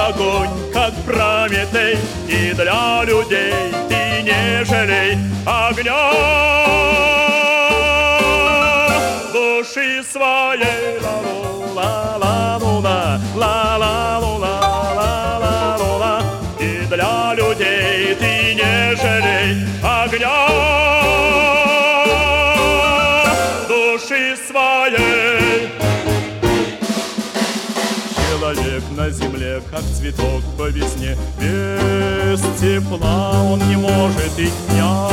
огонь, как Прометей, и для людей ты не жалей огня души своей. Ла-ла-ла-ла-ла, ла-ла-ла-ла-ла-ла-ла. И для людей ты не жалей огня души своей. Человек на земле, как цветок по весне, без тепла он не может и дня.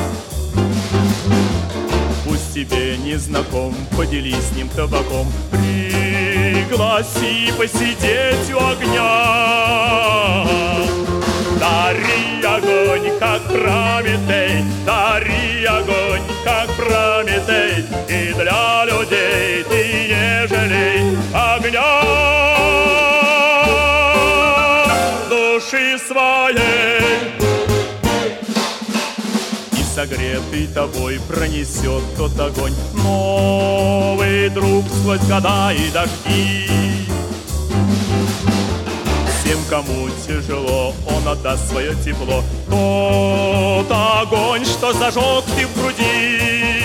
Пусть тебе не знаком, поделись с ним табаком, пригласи посидеть у огня. Дари огонь, как Прометей, дари огонь, как Прометей, и для людей ты не жалей огня души своей. И согретый тобой пронесет тот огонь новый друг сквозь года и дожди. Всем, кому тяжело, он отдаст свое тепло, тот огонь, что зажег ты в груди.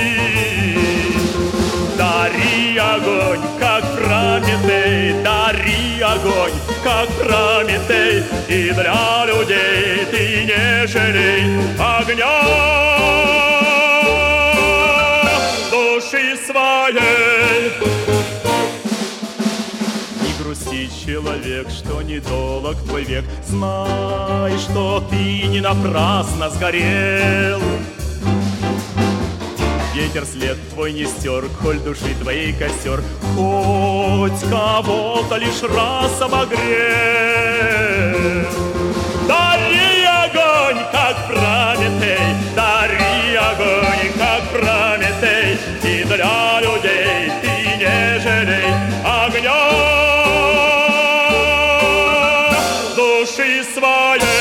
Дари огонь, как Прометей, дари огонь, как Прометей, и для людей ты не жалей огня души своей. Не грусти, человек, что недолог твой век, знай, что ты не напрасно сгорел. Ветер след твой не стер, коль души твоей костер хоть кого-то лишь раз обогрел. Дари огонь, как Прометей, дари огонь, как Прометей, и для людей ты не жалей огня души своей.